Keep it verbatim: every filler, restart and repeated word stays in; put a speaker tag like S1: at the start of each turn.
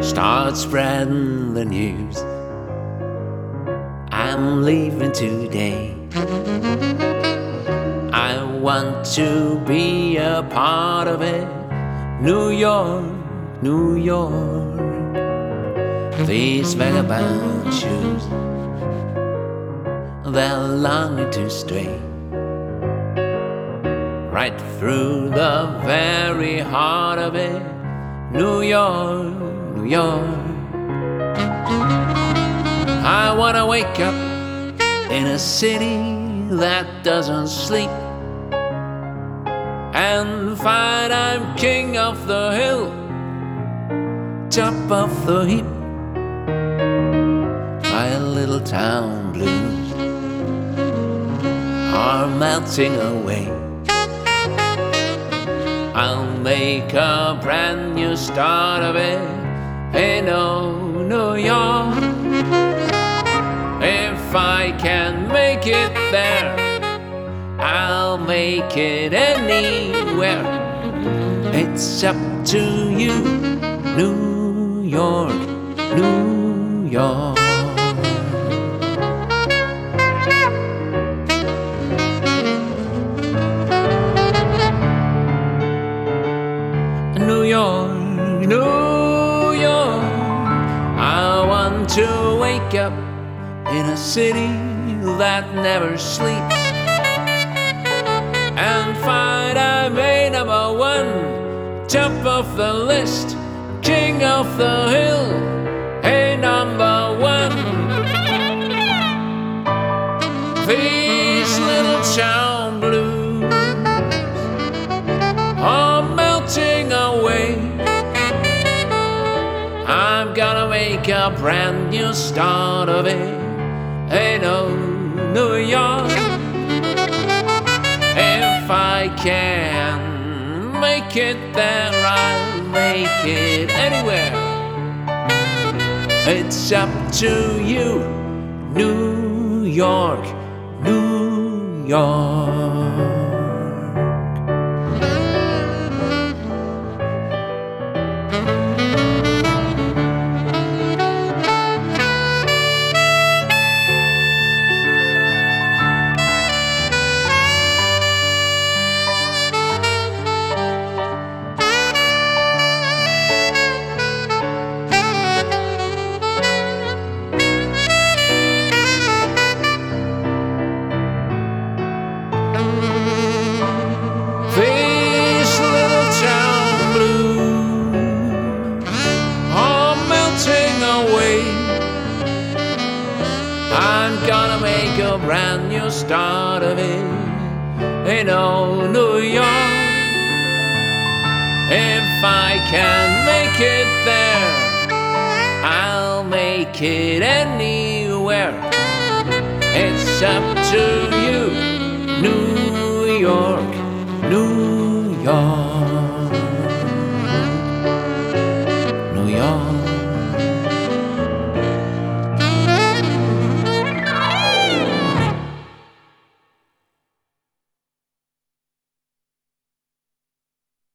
S1: Start spreading the news. I'm leaving today. I want to be a part of it. New York, New York. These vagabond shoes, they're longing to stray right through the very heart of it. New York, New York. I wanna wake up in a city that doesn't sleep and find I'm king of the hill, top of the heap. My little town blues are melting away. I'll make a brand new start of it. Hey, no, New York. If I can make it there, I'll make it anywhere. It's up to you, New York, New York. New York, New York. I want to wake up in a city that never sleeps and find I made number one, top of the list, king of the hill, hey, number one. These little town blues are melting away. I'm gonna make a brand new start of it. Hey, no, New York. If I can make it there, I'll make it anywhere. It's up to you, New York, New York. These little town blues are melting away. I'm gonna make a brand new start of it. Hey, no, New York. If I can make it there, I'll make it anywhere. It's up to you, New York, New York.